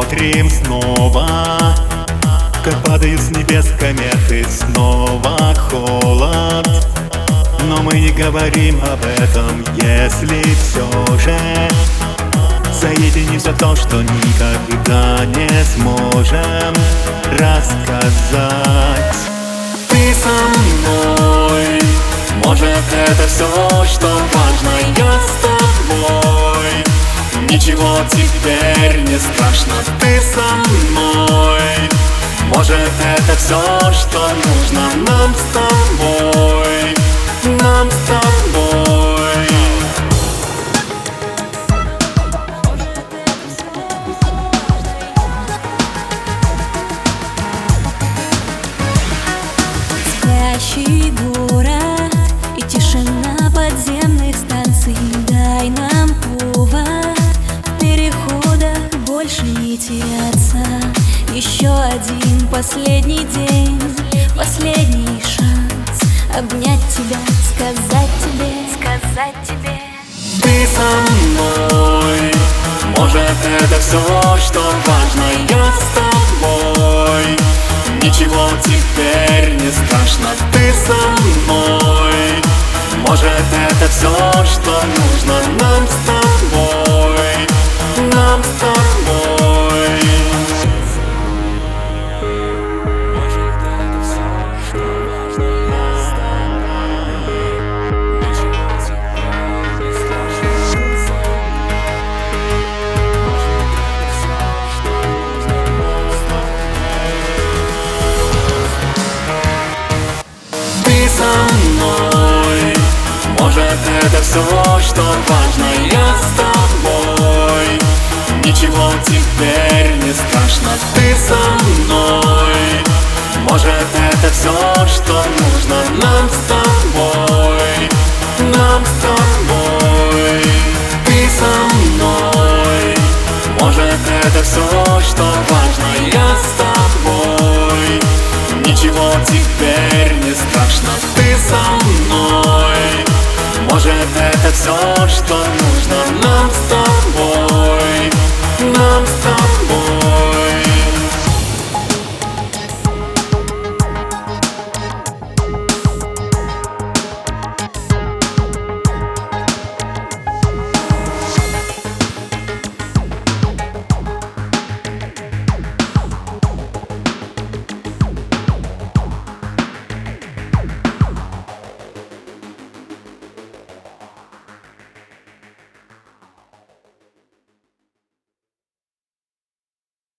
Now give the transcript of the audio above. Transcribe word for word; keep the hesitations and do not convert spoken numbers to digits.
смотрим снова, как падают с небес кометы. Снова холод, но мы не говорим об этом. Если все же соединится то, что никогда не сможем рассказать. Ты со мной, может, это все, что важно. Я с тобой, ничего теперь не страшно. Ты со мной, может, это все, что нужно нам с тобой, нам с тобой. Спящий город и тишина подземных станций. Дай нам повод в переходах больше не теряться. Еще один последний день, последний шанс обнять тебя, сказать тебе, сказать тебе. Ты со мной, может, это все, что важно. Я с тобой, ничего теперь не страшно. Ты со мной, может, это все, что нужно нам с тобой, нам с тобой. Может, это все, что важно. Я с тобой, ничего теперь не страшно. Ты со мной, может, это все, что нужно нам с тобой, нам с тобой. Ты со мной, может, это все, что важно. Я с тобой, ничего теперь не страшно. Ты со мной, может, это все, что нужно нам с тобой, нам с тобой.